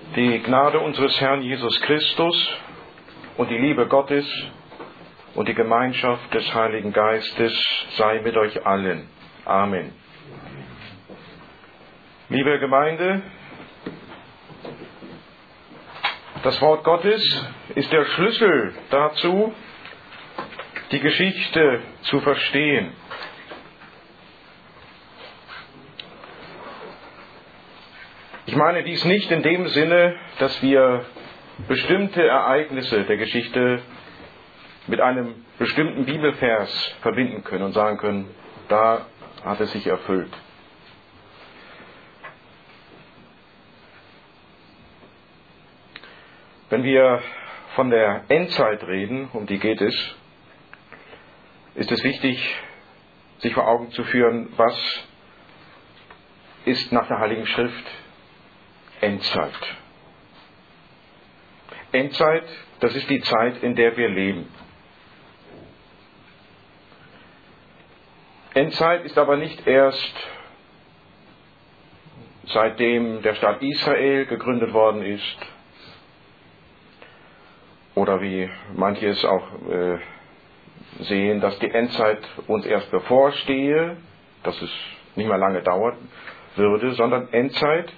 Die Gnade unseres Herrn Jesus Christus und die Liebe Gottes und die Gemeinschaft des Heiligen Geistes sei mit euch allen. Amen. Liebe Gemeinde, das Wort Gottes ist der Schlüssel dazu, die Geschichte zu verstehen. Ich meine dies nicht in dem Sinne, dass wir bestimmte Ereignisse der Geschichte mit einem bestimmten Bibelvers verbinden können und sagen können, da hat es sich erfüllt. Wenn wir von der Endzeit reden, um die geht es, ist es wichtig, sich vor Augen zu führen, was ist nach der Heiligen Schrift Endzeit. Endzeit, das ist die Zeit, in der wir leben. Endzeit ist aber nicht erst seitdem der Staat Israel gegründet worden ist oder wie manche es auch sehen, dass die Endzeit uns erst bevorstehe, dass es nicht mehr lange dauern würde, sondern Endzeit,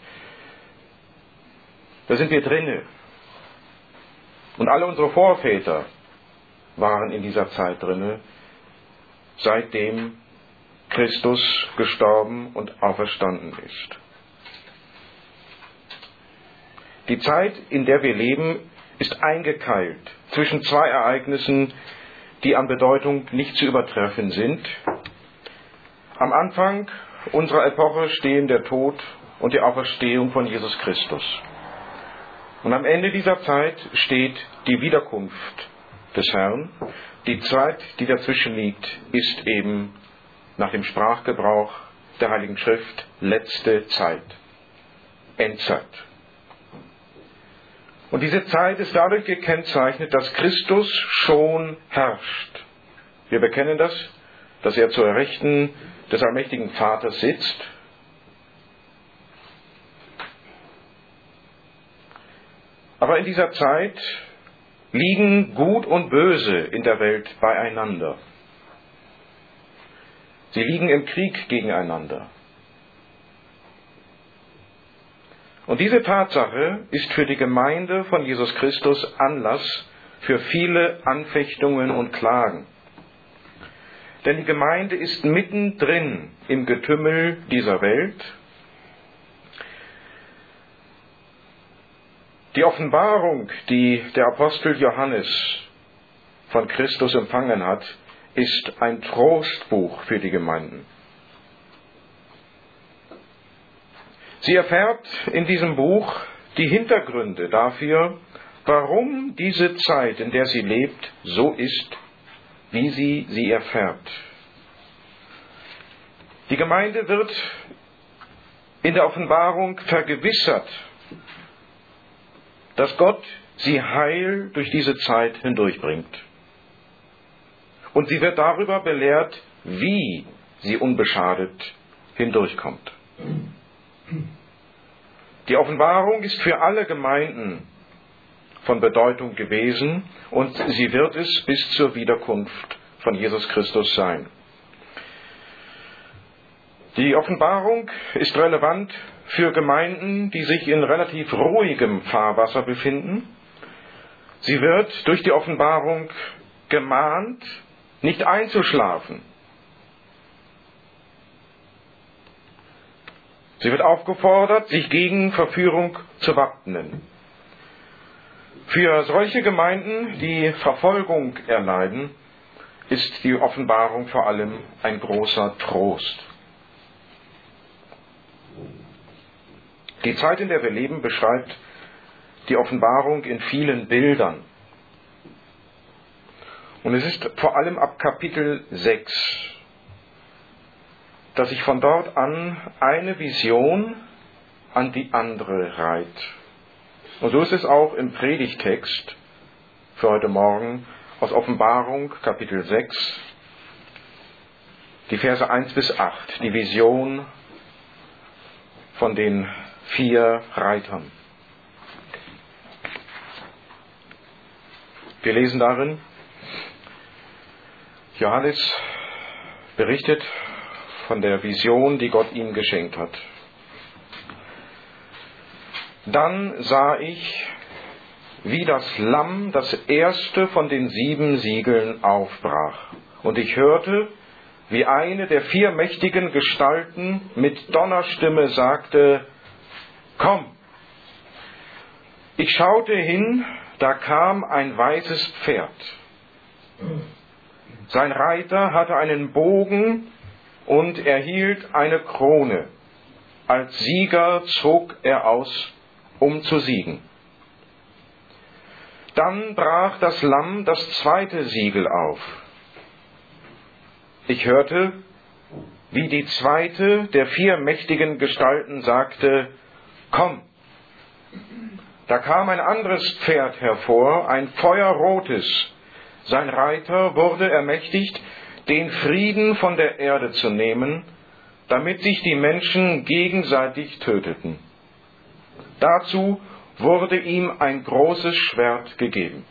da sind wir drinne. Und alle unsere Vorväter waren in dieser Zeit drinne, seitdem Christus gestorben und auferstanden ist. Die Zeit, in der wir leben, ist eingekeilt zwischen zwei Ereignissen, die an Bedeutung nicht zu übertreffen sind. Am Anfang unserer Epoche stehen der Tod und die Auferstehung von Jesus Christus. Und am Ende dieser Zeit steht die Wiederkunft des Herrn. Die Zeit, die dazwischen liegt, ist eben nach dem Sprachgebrauch der Heiligen Schrift letzte Zeit, Endzeit. Und diese Zeit ist dadurch gekennzeichnet, dass Christus schon herrscht. Wir bekennen das, dass er zur Rechten des allmächtigen Vaters sitzt. Aber in dieser Zeit liegen Gut und Böse in der Welt beieinander. Sie liegen im Krieg gegeneinander. Und diese Tatsache ist für die Gemeinde von Jesus Christus Anlass für viele Anfechtungen und Klagen. Denn die Gemeinde ist mittendrin im Getümmel dieser Welt. Die Offenbarung, die der Apostel Johannes von Christus empfangen hat, ist ein Trostbuch für die Gemeinden. Sie erfährt in diesem Buch die Hintergründe dafür, warum diese Zeit, in der sie lebt, so ist, wie sie erfährt. Die Gemeinde wird in der Offenbarung vergewissert, dass Gott sie heil durch diese Zeit hindurchbringt. Und sie wird darüber belehrt, wie sie unbeschadet hindurchkommt. Die Offenbarung ist für alle Gemeinden von Bedeutung gewesen und sie wird es bis zur Wiederkunft von Jesus Christus sein. Die Offenbarung ist relevant für Gemeinden, die sich in relativ ruhigem Fahrwasser befinden. Sie wird durch die Offenbarung gemahnt, nicht einzuschlafen. Sie wird aufgefordert, sich gegen Verführung zu wappnen. Für solche Gemeinden, die Verfolgung erleiden, ist die Offenbarung vor allem ein großer Trost. Die Zeit, in der wir leben, beschreibt die Offenbarung in vielen Bildern. Und es ist vor allem ab Kapitel 6, dass sich von dort an eine Vision an die andere reiht. Und so ist es auch im Predigtext für heute Morgen aus Offenbarung Kapitel 6, die Verse 1 bis 8, die Vision von den 4 Reitern. Wir lesen darin, Johannes berichtet von der Vision, die Gott ihm geschenkt hat. Dann sah ich, wie das Lamm das erste von den 7 Siegeln aufbrach. Und ich hörte, wie eine der 4 mächtigen Gestalten mit Donnerstimme sagte, komm! Ich schaute hin, da kam ein weißes Pferd. Sein Reiter hatte einen Bogen und erhielt eine Krone. Als Sieger zog er aus, um zu siegen. Dann brach das Lamm das 2. Siegel auf. Ich hörte, wie die 2. der 4 mächtigen Gestalten sagte, komm! Da kam ein anderes Pferd hervor, ein feuerrotes. Sein Reiter wurde ermächtigt, den Frieden von der Erde zu nehmen, damit sich die Menschen gegenseitig töteten. Dazu wurde ihm ein großes Schwert gegeben.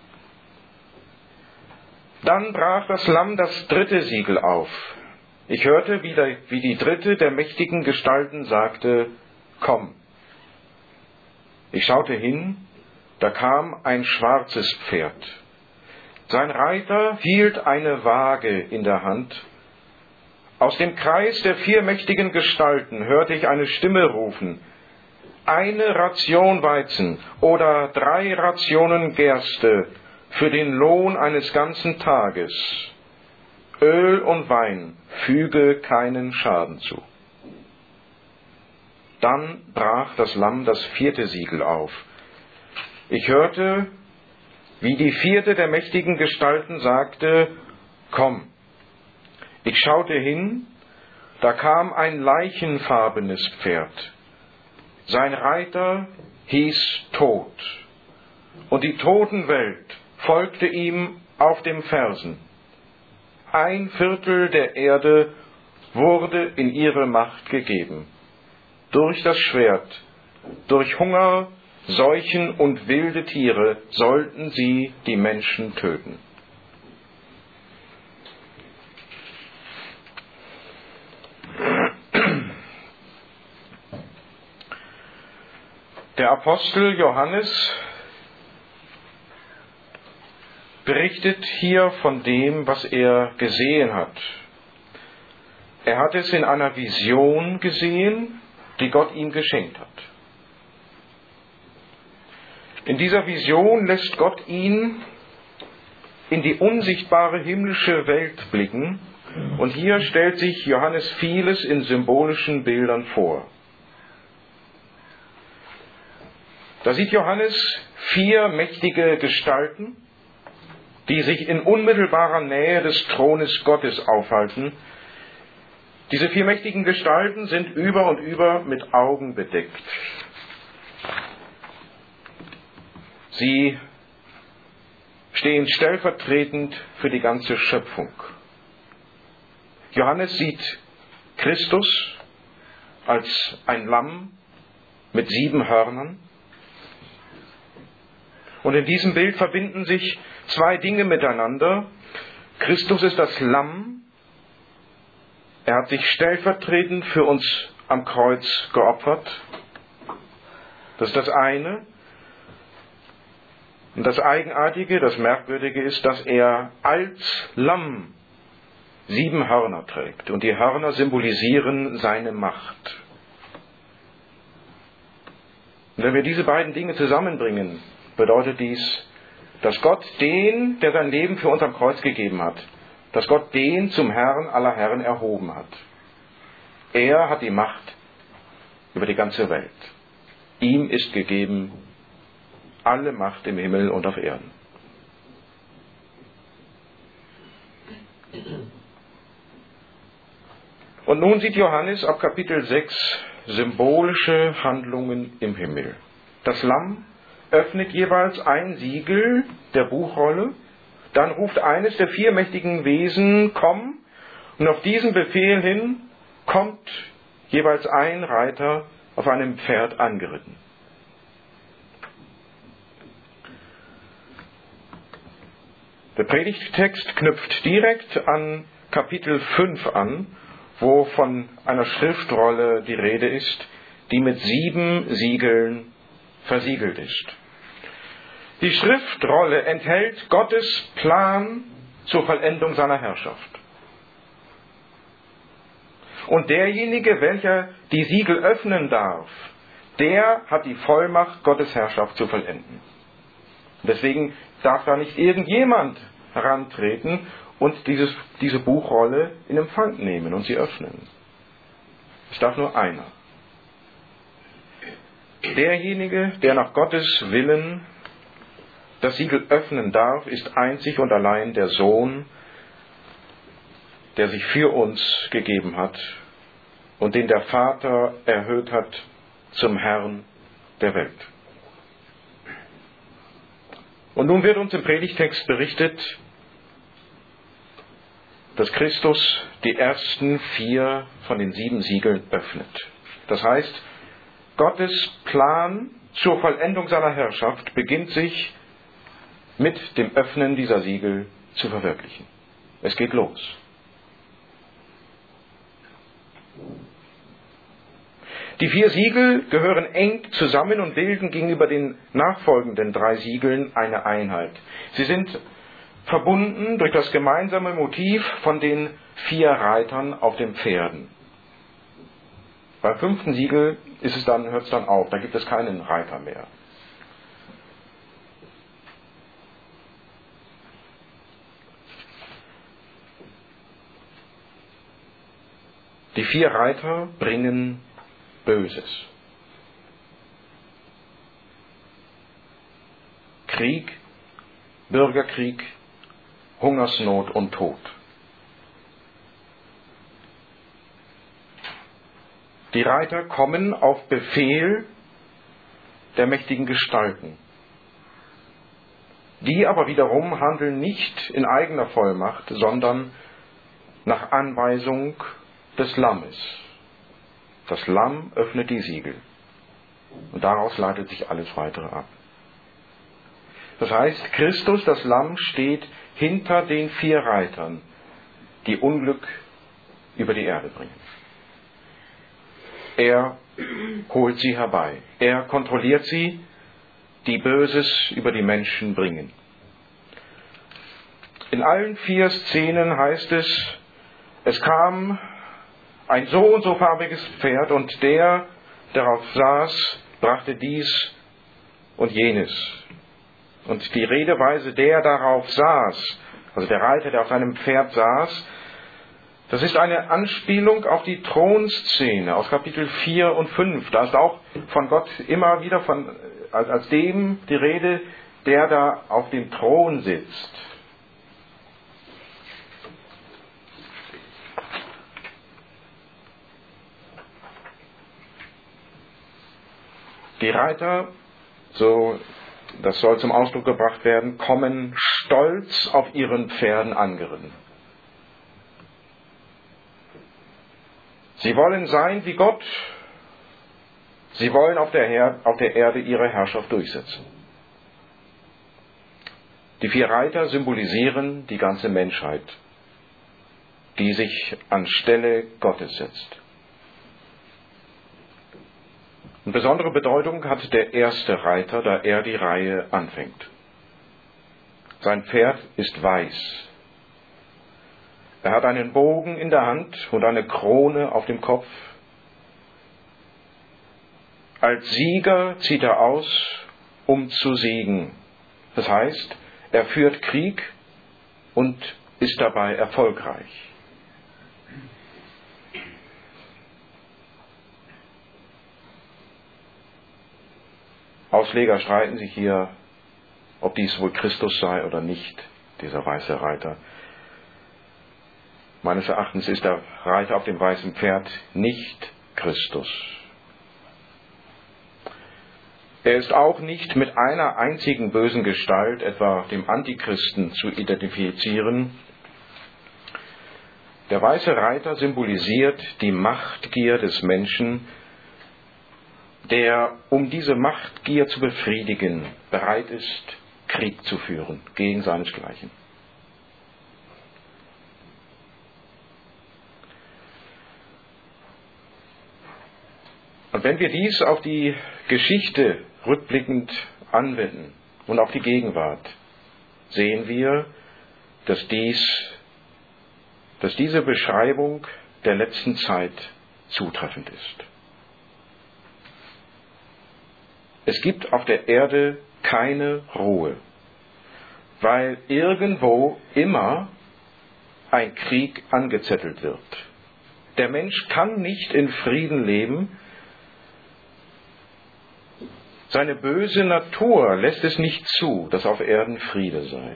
Dann brach das Lamm das 3. Siegel auf. Ich hörte, wie die 3. der mächtigen Gestalten sagte, komm! Ich schaute hin, da kam ein schwarzes Pferd. Sein Reiter hielt eine Waage in der Hand. Aus dem Kreis der 4 mächtigen Gestalten hörte ich eine Stimme rufen, 1 Ration Weizen oder 3 Rationen Gerste für den Lohn eines ganzen Tages. Öl und Wein füge keinen Schaden zu. Dann brach das Lamm das 4. Siegel auf. Ich hörte, wie die 4. der mächtigen Gestalten sagte, komm! Ich schaute hin, da kam ein leichenfarbenes Pferd. Sein Reiter hieß Tod, und die Totenwelt folgte ihm auf dem Fersen. 1/4 der Erde wurde in ihre Macht gegeben. Durch das Schwert, durch Hunger, Seuchen und wilde Tiere sollten sie die Menschen töten. Der Apostel Johannes berichtet hier von dem, was er gesehen hat. Er hat es in einer Vision gesehen, die Gott ihm geschenkt hat. In dieser Vision lässt Gott ihn in die unsichtbare himmlische Welt blicken, und hier stellt sich Johannes vieles in symbolischen Bildern vor. Da sieht Johannes 4 mächtige Gestalten, die sich in unmittelbarer Nähe des Thrones Gottes aufhalten. Diese 4 mächtigen Gestalten sind über und über mit Augen bedeckt. Sie stehen stellvertretend für die ganze Schöpfung. Johannes sieht Christus als ein Lamm mit 7 Hörnern. Und in diesem Bild verbinden sich 2 Dinge miteinander. Christus ist das Lamm. Er hat sich stellvertretend für uns am Kreuz geopfert. Das ist das eine. Und das Eigenartige, das Merkwürdige ist, dass er als Lamm 7 Hörner trägt. Und die Hörner symbolisieren seine Macht. Und wenn wir diese beiden Dinge zusammenbringen, bedeutet dies, dass Gott den, der sein Leben für uns am Kreuz gegeben hat, dass Gott den zum Herrn aller Herren erhoben hat. Er hat die Macht über die ganze Welt. Ihm ist gegeben alle Macht im Himmel und auf Erden. Und nun sieht Johannes ab Kapitel 6 symbolische Handlungen im Himmel. Das Lamm öffnet jeweils ein Siegel der Buchrolle, dann ruft eines der 4 mächtigen Wesen, komm, und auf diesen Befehl hin kommt jeweils ein Reiter auf einem Pferd angeritten. Der Predigttext knüpft direkt an Kapitel 5 an, wo von einer Schriftrolle die Rede ist, die mit 7 Siegeln versiegelt ist. Die Schriftrolle enthält Gottes Plan zur Vollendung seiner Herrschaft. Und derjenige, welcher die Siegel öffnen darf, der hat die Vollmacht, Gottes Herrschaft zu vollenden. Deswegen darf da nicht irgendjemand herantreten und diese Buchrolle in Empfang nehmen und sie öffnen. Es darf nur einer. Derjenige, der nach Gottes Willen das Siegel öffnen darf, ist einzig und allein der Sohn, der sich für uns gegeben hat und den der Vater erhöht hat zum Herrn der Welt. Und nun wird uns im Predigtext berichtet, dass Christus die ersten 4 von den 7 Siegeln öffnet. Das heißt, Gottes Plan zur Vollendung seiner Herrschaft beginnt sich mit dem Öffnen dieser Siegel zu verwirklichen. Es geht los. Die 4 Siegel gehören eng zusammen und bilden gegenüber den nachfolgenden 3 Siegeln eine Einheit. Sie sind verbunden durch das gemeinsame Motiv von den 4 Reitern auf den Pferden. Beim 5. Siegel hört es dann auf, da gibt es keinen Reiter mehr. Die 4 Reiter bringen Böses. Krieg, Bürgerkrieg, Hungersnot und Tod. Die Reiter kommen auf Befehl der mächtigen Gestalten. Die aber wiederum handeln nicht in eigener Vollmacht, sondern nach Anweisung des Lammes. Das Lamm öffnet die Siegel. Und daraus leitet sich alles weitere ab. Das heißt, Christus, das Lamm, steht hinter den 4 Reitern, die Unglück über die Erde bringen. Er holt sie herbei. Er kontrolliert sie, die Böses über die Menschen bringen. In allen 4 Szenen heißt es kam ein so und so farbiges Pferd und der darauf saß, brachte dies und jenes. Und die Redeweise, der darauf saß, also der Reiter, der auf seinem Pferd saß, das ist eine Anspielung auf die Thronszene aus Kapitel 4 und 5. Da ist auch von Gott immer wieder als dem die Rede, der da auf dem Thron sitzt. Die Reiter, das soll zum Ausdruck gebracht werden, kommen stolz auf ihren Pferden angeritten. Sie wollen sein wie Gott. Sie wollen auf der Erde ihre Herrschaft durchsetzen. Die 4 Reiter symbolisieren die ganze Menschheit, die sich anstelle Gottes setzt. Eine besondere Bedeutung hat der erste Reiter, da er die Reihe anfängt. Sein Pferd ist weiß. Er hat einen Bogen in der Hand und eine Krone auf dem Kopf. Als Sieger zieht er aus, um zu siegen. Das heißt, er führt Krieg und ist dabei erfolgreich. Ausleger streiten sich hier, ob dies wohl Christus sei oder nicht, dieser weiße Reiter. Meines Erachtens ist der Reiter auf dem weißen Pferd nicht Christus. Er ist auch nicht mit einer einzigen bösen Gestalt, etwa dem Antichristen, zu identifizieren. Der weiße Reiter symbolisiert die Machtgier des Menschen, der, um diese Machtgier zu befriedigen, bereit ist, Krieg zu führen gegen seinesgleichen. Und wenn wir dies auf die Geschichte rückblickend anwenden und auf die Gegenwart, sehen wir, dass diese Beschreibung der letzten Zeit zutreffend ist. Es gibt auf der Erde keine Ruhe, weil irgendwo immer ein Krieg angezettelt wird. Der Mensch kann nicht in Frieden leben. Seine böse Natur lässt es nicht zu, dass auf Erden Friede sei.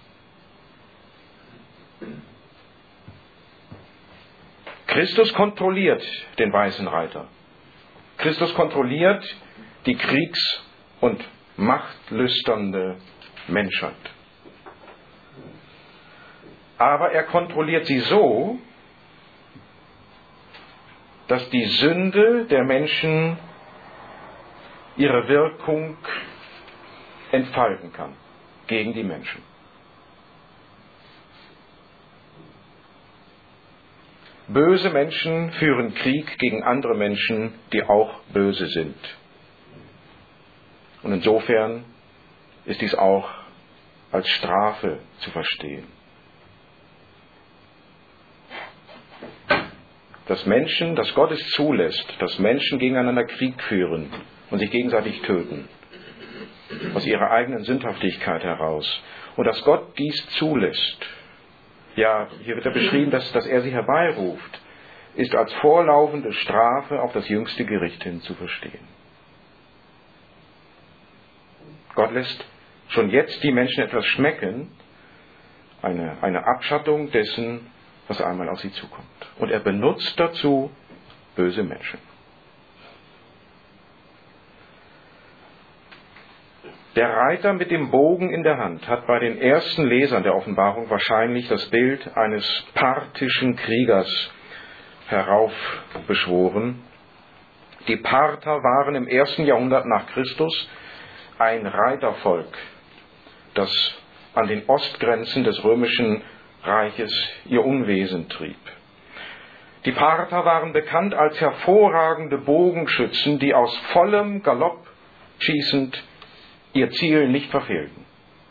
Christus kontrolliert den weißen Reiter. Christus kontrolliert die kriegs- und machtlüsternde Menschheit. Aber er kontrolliert sie so, dass die Sünde der Menschen ihre Wirkung entfalten kann gegen die Menschen. Böse Menschen führen Krieg gegen andere Menschen, die auch böse sind. Und insofern ist dies auch als Strafe zu verstehen. Dass Gott es zulässt, dass Menschen gegeneinander Krieg führen und sich gegenseitig töten, aus ihrer eigenen Sündhaftigkeit heraus. Und dass Gott dies zulässt, ja, hier wird ja beschrieben, dass er sie herbeiruft, ist als vorlaufende Strafe auf das jüngste Gericht hin zu verstehen. Gott lässt schon jetzt die Menschen etwas schmecken, eine Abschattung dessen, was einmal auf sie zukommt. Und er benutzt dazu böse Menschen. Der Reiter mit dem Bogen in der Hand hat bei den ersten Lesern der Offenbarung wahrscheinlich das Bild eines parthischen Kriegers heraufbeschworen. Die Parther waren im 1. Jahrhundert nach Christus ein Reitervolk, das an den Ostgrenzen des römischen Reiches ihr Unwesen trieb. Die Parther waren bekannt als hervorragende Bogenschützen, die aus vollem Galopp schießend ihr Ziel nicht verfehlten.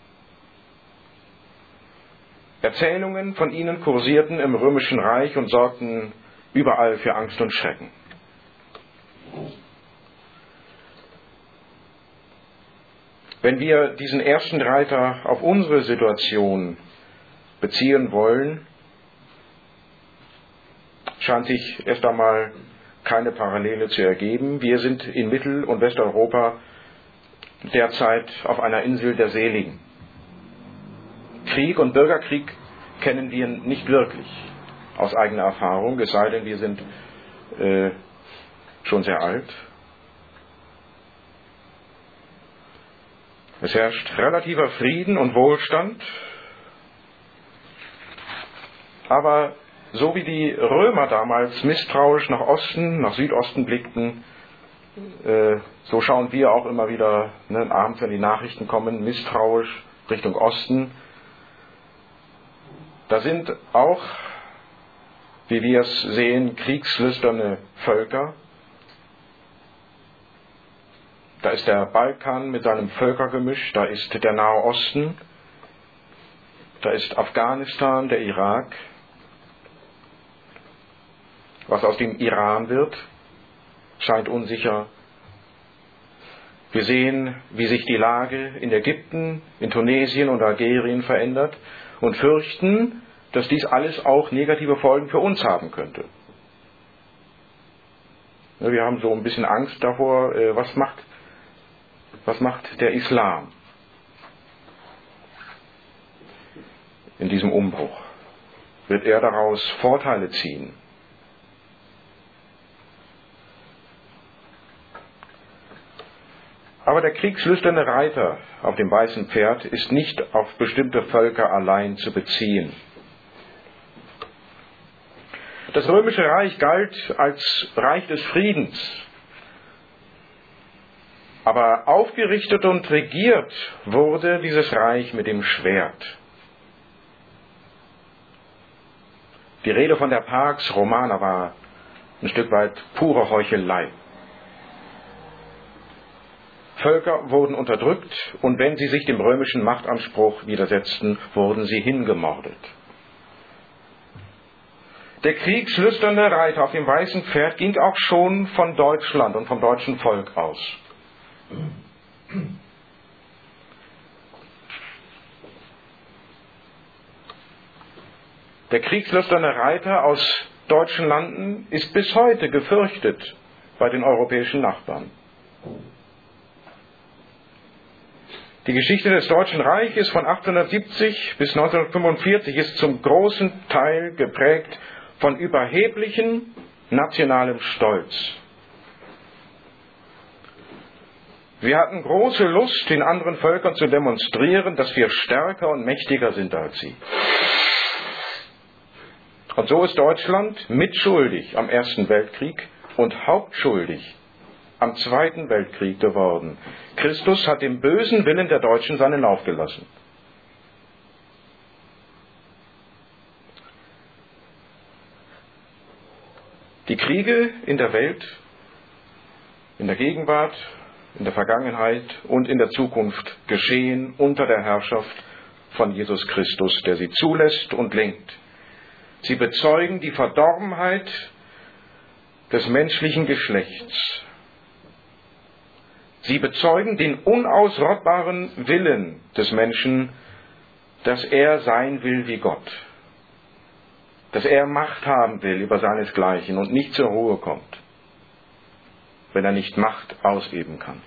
Erzählungen von ihnen kursierten im römischen Reich und sorgten überall für Angst und Schrecken. Wenn wir diesen ersten Reiter auf unsere Situation beziehen wollen, scheint sich erst einmal keine Parallele zu ergeben. Wir sind in Mittel- und Westeuropa derzeit auf einer Insel der Seligen. Krieg und Bürgerkrieg kennen wir nicht wirklich aus eigener Erfahrung, es sei denn, wir sind schon sehr alt. Es herrscht relativer Frieden und Wohlstand, aber so wie die Römer damals misstrauisch nach Südosten blickten, so schauen wir auch immer wieder, abends, wenn die Nachrichten kommen, misstrauisch Richtung Osten. Da sind auch, wie wir es sehen, kriegslüsterne Völker. Da ist der Balkan mit seinem Völkergemisch, da ist der Nahe Osten, da ist Afghanistan, der Irak. Was aus dem Iran wird, scheint unsicher. Wir sehen, wie sich die Lage in Ägypten, in Tunesien und Algerien verändert und fürchten, dass dies alles auch negative Folgen für uns haben könnte. Wir haben so ein bisschen Angst davor, was macht der Islam in diesem Umbruch? Wird er daraus Vorteile ziehen? Aber der kriegslüsterne Reiter auf dem weißen Pferd ist nicht auf bestimmte Völker allein zu beziehen. Das römische Reich galt als Reich des Friedens. Aber aufgerichtet und regiert wurde dieses Reich mit dem Schwert. Die Rede von der Pax Romana war ein Stück weit pure Heuchelei. Völker wurden unterdrückt und wenn sie sich dem römischen Machtanspruch widersetzten, wurden sie hingemordet. Der kriegslüsterne Reiter auf dem weißen Pferd ging auch schon von Deutschland und vom deutschen Volk aus. Der kriegslüsterne Reiter aus deutschen Landen ist bis heute gefürchtet bei den europäischen Nachbarn. Die Geschichte des Deutschen Reiches von 1870 bis 1945 ist zum großen Teil geprägt von überheblichem nationalem Stolz. Wir hatten große Lust, den anderen Völkern zu demonstrieren, dass wir stärker und mächtiger sind als sie. Und so ist Deutschland mitschuldig am Ersten Weltkrieg und hauptschuldig am Zweiten Weltkrieg geworden. Christus hat dem bösen Willen der Deutschen seinen Lauf gelassen. Die Kriege in der Welt, in der Gegenwart, in der Vergangenheit und in der Zukunft geschehen unter der Herrschaft von Jesus Christus, der sie zulässt und lenkt. Sie bezeugen die Verdorbenheit des menschlichen Geschlechts. Sie bezeugen den unausrottbaren Willen des Menschen, dass er sein will wie Gott. Dass er Macht haben will über seinesgleichen und nicht zur Ruhe kommt, wenn er nicht Macht ausüben kann.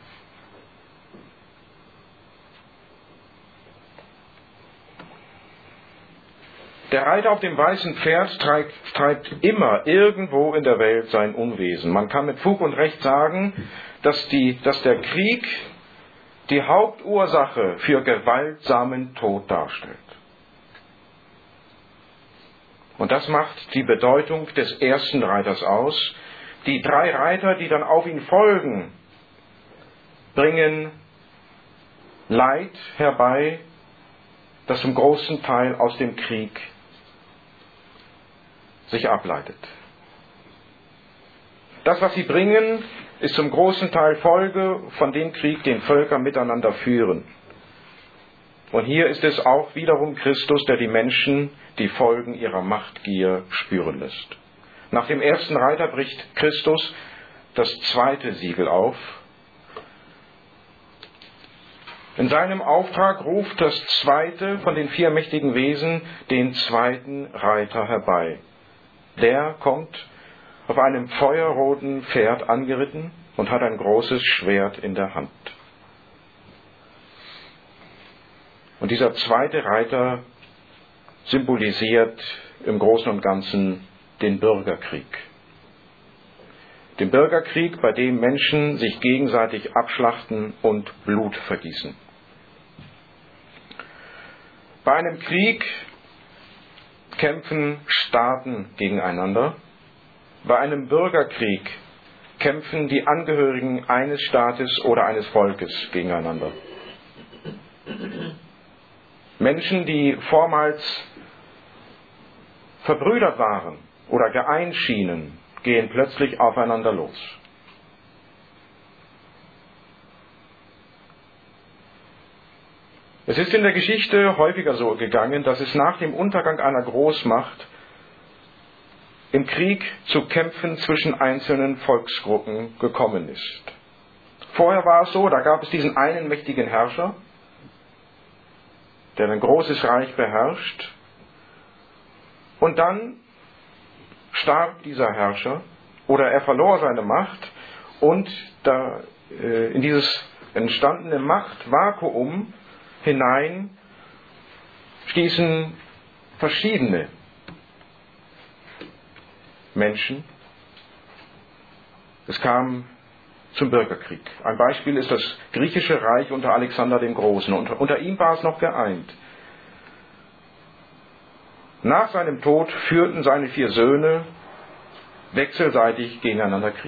Der Reiter auf dem weißen Pferd treibt immer irgendwo in der Welt sein Unwesen. Man kann mit Fug und Recht sagen, dass der Krieg die Hauptursache für gewaltsamen Tod darstellt. Und das macht die Bedeutung des ersten Reiters aus. Die 3 Reiter, die dann auf ihn folgen, bringen Leid herbei, das zum großen Teil aus dem Krieg sich ableitet. Das, was sie bringen, ist zum großen Teil Folge von dem Krieg, den Völker miteinander führen. Und hier ist es auch wiederum Christus, der die Menschen die Folgen ihrer Machtgier spüren lässt. Nach dem ersten Reiter bricht Christus das zweite Siegel auf. In seinem Auftrag ruft das zweite von den 4 mächtigen Wesen den zweiten Reiter herbei. Der kommt auf einem feuerroten Pferd angeritten und hat ein großes Schwert in der Hand. Und dieser zweite Reiter symbolisiert im Großen und Ganzen den Bürgerkrieg. Den Bürgerkrieg, bei dem Menschen sich gegenseitig abschlachten und Blut vergießen. Bei einem Krieg kämpfen Staaten gegeneinander. Bei einem Bürgerkrieg kämpfen die Angehörigen eines Staates oder eines Volkes gegeneinander. Menschen, die vormals verbrüdert waren oder geeint schienen, gehen plötzlich aufeinander los. Es ist in der Geschichte häufiger so gegangen, dass es nach dem Untergang einer Großmacht im Krieg zu Kämpfen zwischen einzelnen Volksgruppen gekommen ist. Vorher war es so, da gab es diesen einen mächtigen Herrscher, der ein großes Reich beherrscht, und dann starb dieser Herrscher oder er verlor seine Macht und in dieses entstandene Machtvakuum hinein stießen verschiedene Menschen. Es kam zum Bürgerkrieg. Ein Beispiel ist das griechische Reich unter Alexander dem Großen. Und unter ihm war es noch geeint. Nach seinem Tod führten seine 4 Söhne wechselseitig gegeneinander Krieg.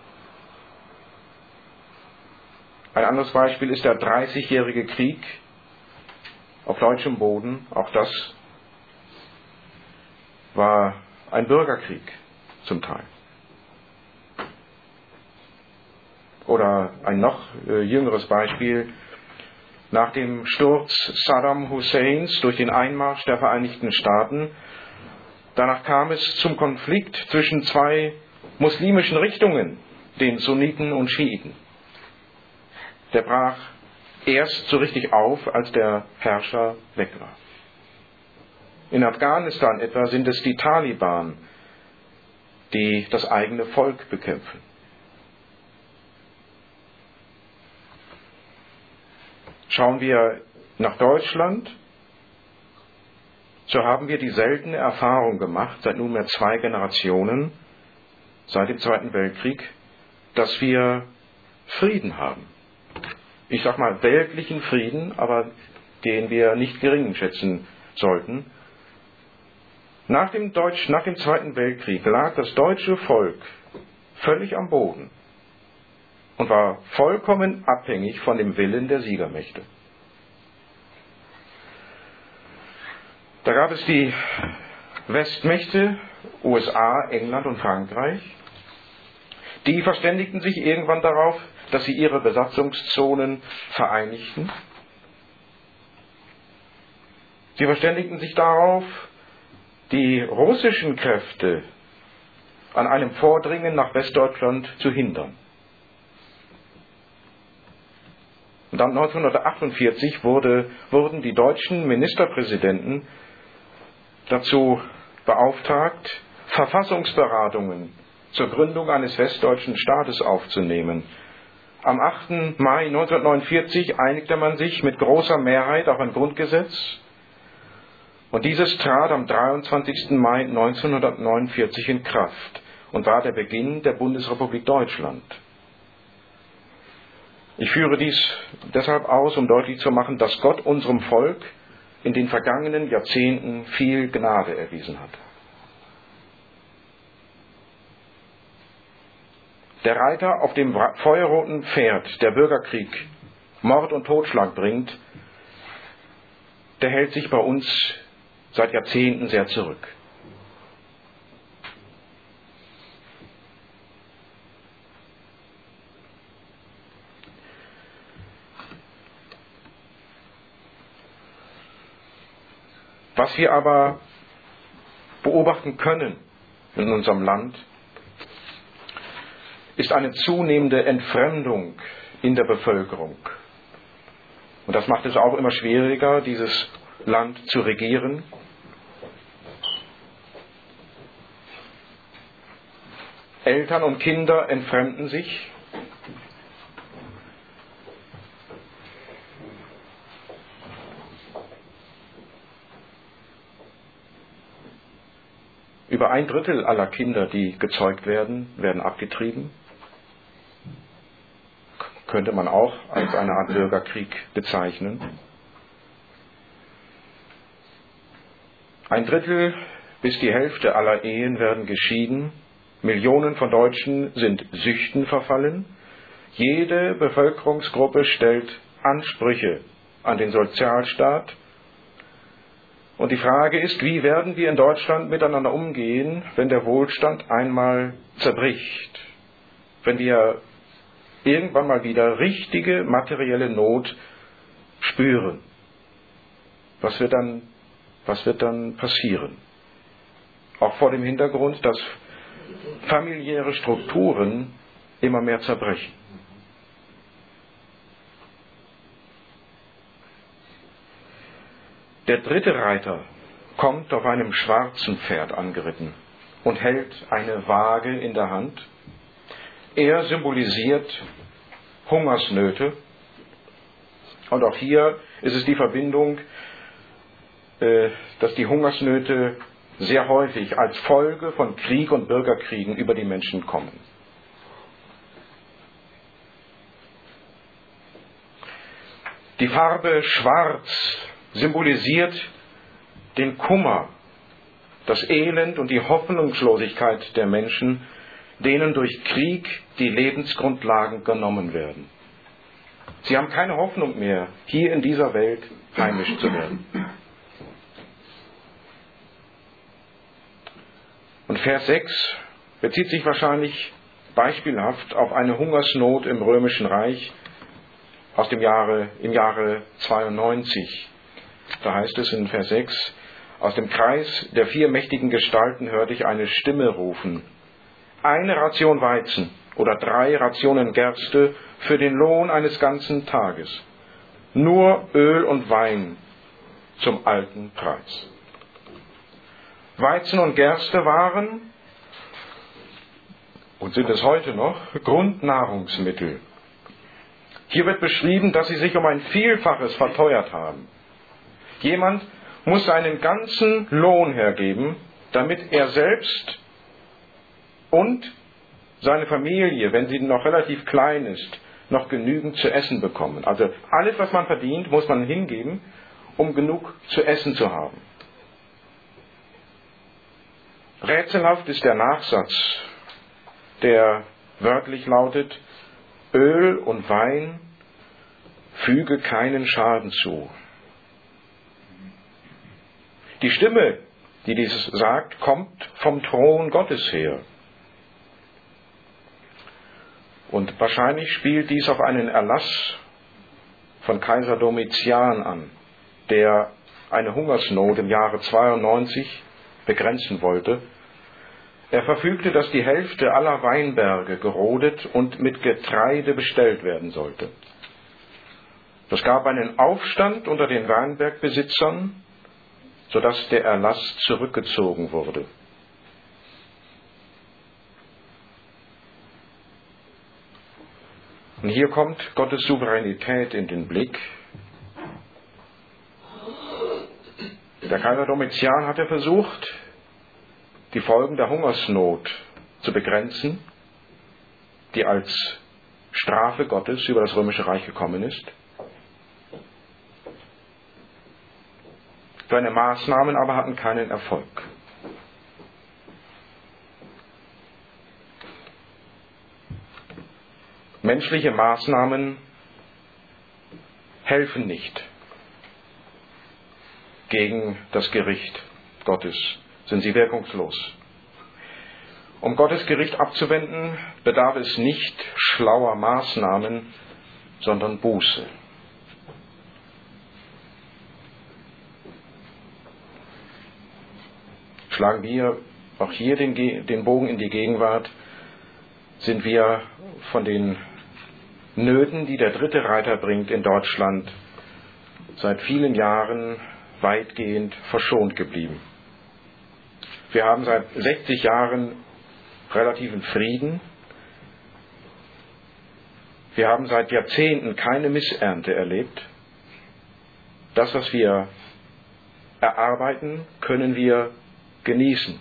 Ein anderes Beispiel ist der 30-jährige Krieg auf deutschem Boden. Auch das war ein Bürgerkrieg zum Teil. Oder ein noch jüngeres Beispiel: Nach dem Sturz Saddam Husseins durch den Einmarsch der Vereinigten Staaten, danach kam es zum Konflikt zwischen zwei muslimischen Richtungen, den Sunniten und Schiiten. Der brach erst so richtig auf, als der Herrscher weg war. In Afghanistan etwa sind es die Taliban, die das eigene Volk bekämpfen. Schauen wir nach Deutschland, so haben wir die seltene Erfahrung gemacht, seit nunmehr 2 Generationen, seit dem Zweiten Weltkrieg, dass wir Frieden haben. Ich sage mal weltlichen Frieden, aber den wir nicht gering schätzen sollten. Nach dem Zweiten Weltkrieg lag das deutsche Volk völlig am Boden und war vollkommen abhängig von dem Willen der Siegermächte. Da gab es die Westmächte, USA, England und Frankreich. Die verständigten sich irgendwann darauf, dass sie ihre Besatzungszonen vereinigten. Sie verständigten sich darauf, die russischen Kräfte an einem Vordringen nach Westdeutschland zu hindern. Und dann 1948 wurden die deutschen Ministerpräsidenten dazu beauftragt, Verfassungsberatungen zur Gründung eines westdeutschen Staates aufzunehmen. Am 8. Mai 1949 einigte man sich mit großer Mehrheit auf ein Grundgesetz, und dieses trat am 23. Mai 1949 in Kraft und war der Beginn der Bundesrepublik Deutschland. Ich führe dies deshalb aus, um deutlich zu machen, dass Gott unserem Volk in den vergangenen Jahrzehnten viel Gnade erwiesen hat. Der Reiter auf dem feuerroten Pferd, der Bürgerkrieg, Mord und Totschlag bringt, der hält sich bei uns seit Jahrzehnten sehr zurück. Was wir aber beobachten können in unserem Land, ist eine zunehmende Entfremdung in der Bevölkerung. Und das macht es auch immer schwieriger, dieses Land zu regieren. Eltern und Kinder entfremden sich. Über 1/3 aller Kinder, die gezeugt werden, werden abgetrieben. Könnte man auch als eine Art Bürgerkrieg bezeichnen. 1/3 bis die Hälfte aller Ehen werden geschieden. Millionen von Deutschen sind Süchten verfallen. Jede Bevölkerungsgruppe stellt Ansprüche an den Sozialstaat. Und die Frage ist, wie werden wir in Deutschland miteinander umgehen, wenn der Wohlstand einmal zerbricht? Wenn wir irgendwann mal wieder richtige materielle Not spüren? Was wird dann passieren? Auch vor dem Hintergrund, dass familiäre Strukturen immer mehr zerbrechen. Der 3. Reiter kommt auf einem schwarzen Pferd angeritten und hält eine Waage in der Hand. Er symbolisiert Hungersnöte. Und auch hier ist es die Verbindung, dass die Hungersnöte sehr häufig als Folge von Krieg und Bürgerkriegen über die Menschen kommen. Die Farbe Schwarz symbolisiert den Kummer, das Elend und die Hoffnungslosigkeit der Menschen, denen durch Krieg die Lebensgrundlagen genommen werden. Sie haben keine Hoffnung mehr, hier in dieser Welt heimisch zu werden. Und Vers 6 bezieht sich wahrscheinlich beispielhaft auf eine Hungersnot im Römischen Reich im Jahre 92. Da heißt es in Vers 6, aus dem Kreis der 4 mächtigen Gestalten hörte ich eine Stimme rufen: Eine Ration Weizen oder 3 Rationen Gerste für den Lohn eines ganzen Tages. Nur Öl und Wein zum alten Preis. Weizen und Gerste waren und sind es heute noch Grundnahrungsmittel. Hier wird beschrieben, dass sie sich um ein Vielfaches verteuert haben. Jemand muss seinen ganzen Lohn hergeben, damit er selbst und seine Familie, wenn sie noch relativ klein ist, noch genügend zu essen bekommen. Also alles, was man verdient, muss man hingeben, um genug zu essen zu haben. Rätselhaft ist der Nachsatz, der wörtlich lautet: Öl und Wein füge keinen Schaden zu. Die Stimme, die dies sagt, kommt vom Thron Gottes her. Und wahrscheinlich spielt dies auf einen Erlass von Kaiser Domitian an, der eine Hungersnot im Jahre 92 begrenzen wollte. Er verfügte, dass die Hälfte aller Weinberge gerodet und mit Getreide bestellt werden sollte. Das gab einen Aufstand unter den Weinbergbesitzern, sodass der Erlass zurückgezogen wurde. Und hier kommt Gottes Souveränität in den Blick. Der Kaiser Domitian hatte versucht, die Folgen der Hungersnot zu begrenzen, die als Strafe Gottes über das Römische Reich gekommen ist. Seine Maßnahmen aber hatten keinen Erfolg. Menschliche Maßnahmen helfen nicht gegen das Gericht Gottes, sind sie wirkungslos. Um Gottes Gericht abzuwenden, bedarf es nicht schlauer Maßnahmen, sondern Buße. Schlagen wir auch hier den Bogen in die Gegenwart, sind wir von den Nöten, die der dritte Reiter bringt in Deutschland, seit vielen Jahren weitgehend verschont geblieben. Wir haben seit 60 Jahren relativen Frieden. Wir haben seit Jahrzehnten keine Missernte erlebt. Das, was wir erarbeiten, können wir genießen.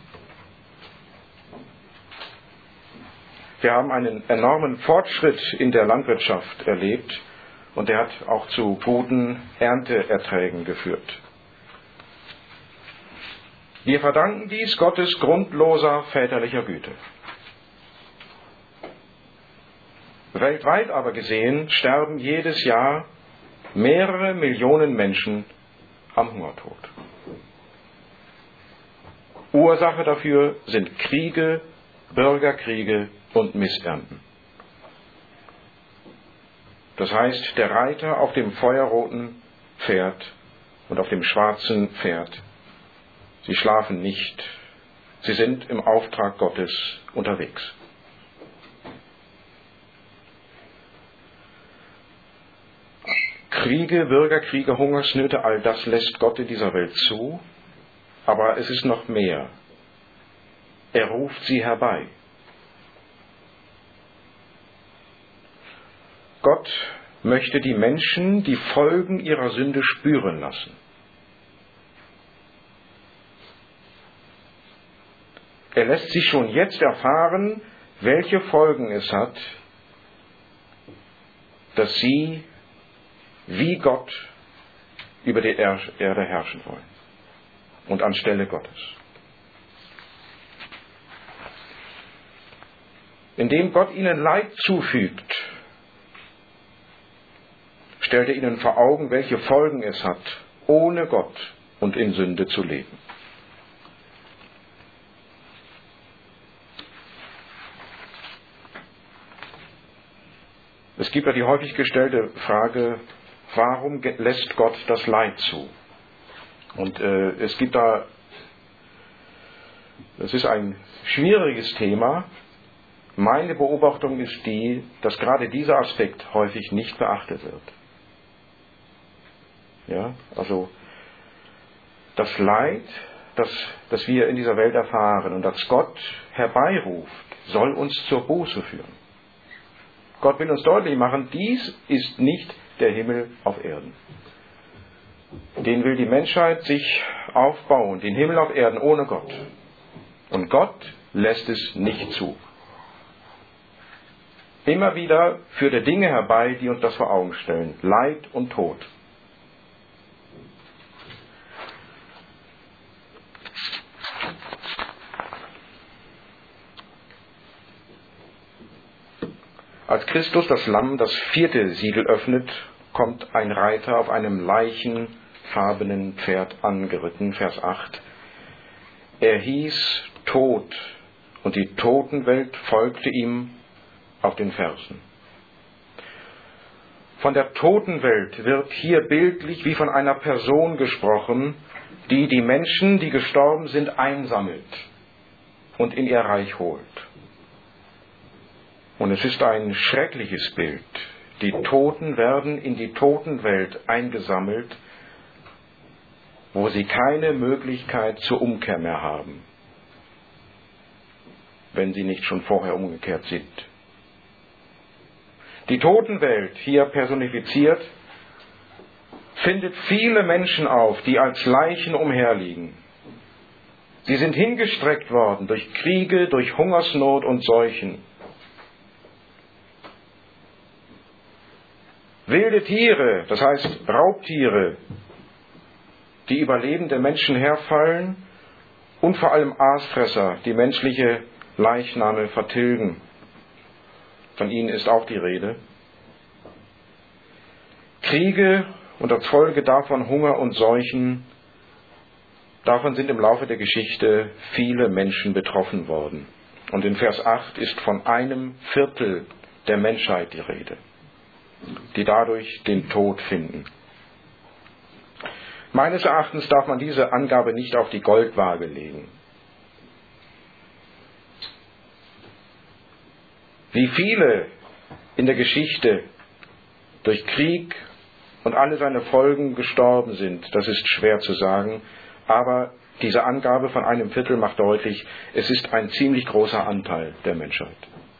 Wir haben einen enormen Fortschritt in der Landwirtschaft erlebt und der hat auch zu guten Ernteerträgen geführt. Wir verdanken dies Gottes grundloser väterlicher Güte. Weltweit aber gesehen sterben jedes Jahr mehrere Millionen Menschen am Hungertod. Ursache dafür sind Kriege, Bürgerkriege und Missernten. Das heißt, der Reiter auf dem feuerroten Pferd und auf dem schwarzen Pferd, sie schlafen nicht, sie sind im Auftrag Gottes unterwegs. Kriege, Bürgerkriege, Hungersnöte, all das lässt Gott in dieser Welt zu, aber es ist noch mehr. Er ruft sie herbei. Gott möchte die Menschen die Folgen ihrer Sünde spüren lassen. Er lässt sie schon jetzt erfahren, welche Folgen es hat, dass sie wie Gott über die Erde herrschen wollen und anstelle Gottes. Indem Gott ihnen Leid zufügt, stellt er ihnen vor Augen, welche Folgen es hat, ohne Gott und in Sünde zu leben. Es gibt ja die häufig gestellte Frage, warum lässt Gott das Leid zu? Und es gibt da, das ist ein schwieriges Thema. Meine Beobachtung ist die, dass gerade dieser Aspekt häufig nicht beachtet wird. Ja, also das Leid, das wir in dieser Welt erfahren und das Gott herbeiruft, soll uns zur Buße führen. Gott will uns deutlich machen, dies ist nicht der Himmel auf Erden. Den will die Menschheit sich aufbauen, den Himmel auf Erden ohne Gott. Und Gott lässt es nicht zu. Immer wieder führt er Dinge herbei, die uns das vor Augen stellen. Leid und Tod. Als Christus das Lamm das 4. Siegel öffnet, kommt ein Reiter auf einem leichenfarbenen Pferd angeritten, Vers 8. Er hieß Tod, und die Totenwelt folgte ihm auf den Fersen. Von der Totenwelt wird hier bildlich wie von einer Person gesprochen, die die Menschen, die gestorben sind, einsammelt und in ihr Reich holt. Und es ist ein schreckliches Bild. Die Toten werden in die Totenwelt eingesammelt, wo sie keine Möglichkeit zur Umkehr mehr haben, wenn sie nicht schon vorher umgekehrt sind. Die Totenwelt, hier personifiziert, findet viele Menschen auf, die als Leichen umherliegen. Sie sind hingestreckt worden durch Kriege, durch Hungersnot und Seuchen. Wilde Tiere, das heißt Raubtiere, die über lebende Menschen herfallen, und vor allem Aasfresser, die menschliche Leichname vertilgen. Von ihnen ist auch die Rede. Kriege und als Folge davon Hunger und Seuchen, davon sind im Laufe der Geschichte viele Menschen betroffen worden. Und in Vers 8 ist von 1/4 der Menschheit die Rede, die dadurch den Tod finden. Meines Erachtens darf man diese Angabe nicht auf die Goldwaage legen. Wie viele in der Geschichte durch Krieg und alle seine Folgen gestorben sind, das ist schwer zu sagen, aber diese Angabe von 1/4 macht deutlich, es ist ein ziemlich großer Anteil der Menschheit.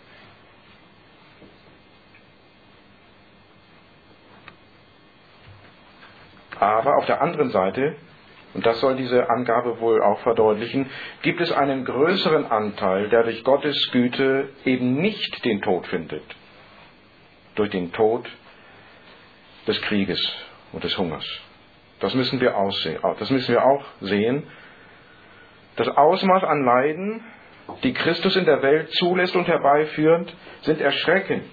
Aber auf der anderen Seite, und das soll diese Angabe wohl auch verdeutlichen, gibt es einen größeren Anteil, der durch Gottes Güte eben nicht den Tod findet. Durch den Tod des Krieges und des Hungers. Das müssen wir auch sehen. Das Ausmaß an Leiden, die Christus in der Welt zulässt und herbeiführt, sind erschreckend.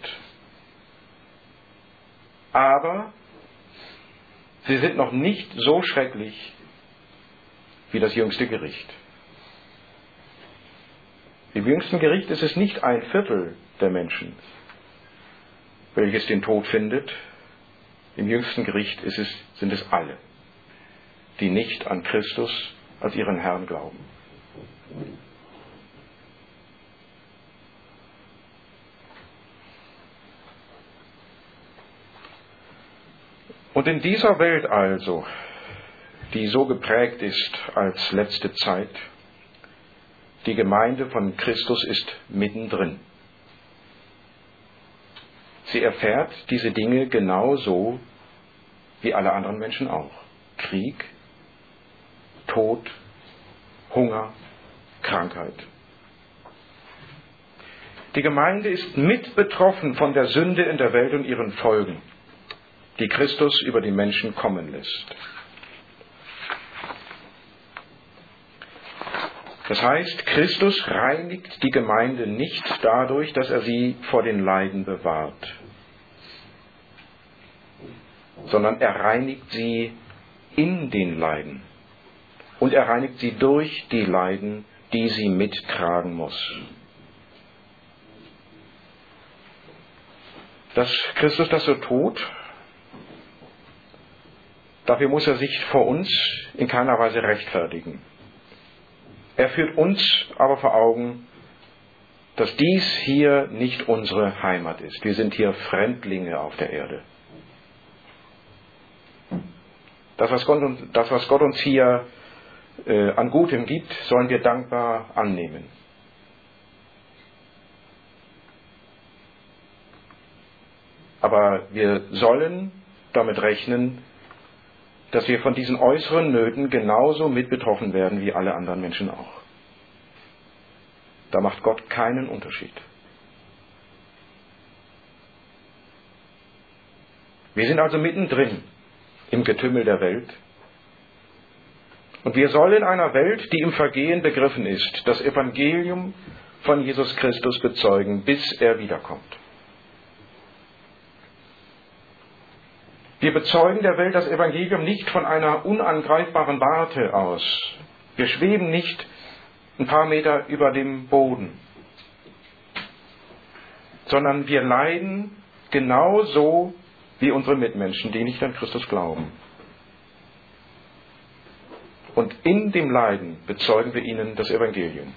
Aber sie sind noch nicht so schrecklich wie das jüngste Gericht. Im jüngsten Gericht ist es nicht 1/4 der Menschen, welches den Tod findet. Im jüngsten Gericht sind es alle, die nicht an Christus als ihren Herrn glauben. Und in dieser Welt also, die so geprägt ist als letzte Zeit, die Gemeinde von Christus ist mittendrin. Sie erfährt diese Dinge genauso wie alle anderen Menschen auch. Krieg, Tod, Hunger, Krankheit. Die Gemeinde ist mit betroffen von der Sünde in der Welt und ihren Folgen, die Christus über die Menschen kommen lässt. Das heißt, Christus reinigt die Gemeinde nicht dadurch, dass er sie vor den Leiden bewahrt, sondern er reinigt sie in den Leiden und er reinigt sie durch die Leiden, die sie mittragen muss. dass Christus das so tut, dafür muss er sich vor uns in keiner Weise rechtfertigen. Er führt uns aber vor Augen, dass dies hier nicht unsere Heimat ist. Wir sind hier Fremdlinge auf der Erde. Das, was Gott uns hier an Gutem gibt, sollen wir dankbar annehmen. Aber wir sollen damit rechnen, dass wir von diesen äußeren Nöten genauso mit betroffen werden wie alle anderen Menschen auch. Da macht Gott keinen Unterschied. Wir sind also mittendrin im Getümmel der Welt. Und wir sollen in einer Welt, die im Vergehen begriffen ist, das Evangelium von Jesus Christus bezeugen, bis er wiederkommt. Wir bezeugen der Welt das Evangelium nicht von einer unangreifbaren Warte aus. Wir schweben nicht ein paar Meter über dem Boden, sondern wir leiden genauso wie unsere Mitmenschen, die nicht an Christus glauben. Und in dem Leiden bezeugen wir ihnen das Evangelium.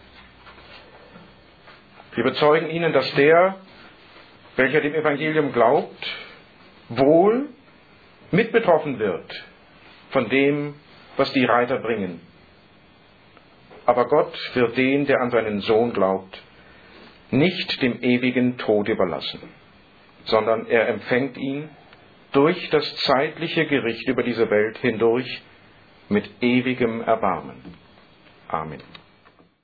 Wir bezeugen ihnen, dass der, welcher dem Evangelium glaubt, wohl mit betroffen wird von dem, was die Reiter bringen. Aber Gott wird den, der an seinen Sohn glaubt, nicht dem ewigen Tod überlassen, sondern er empfängt ihn durch das zeitliche Gericht über diese Welt hindurch mit ewigem Erbarmen. Amen.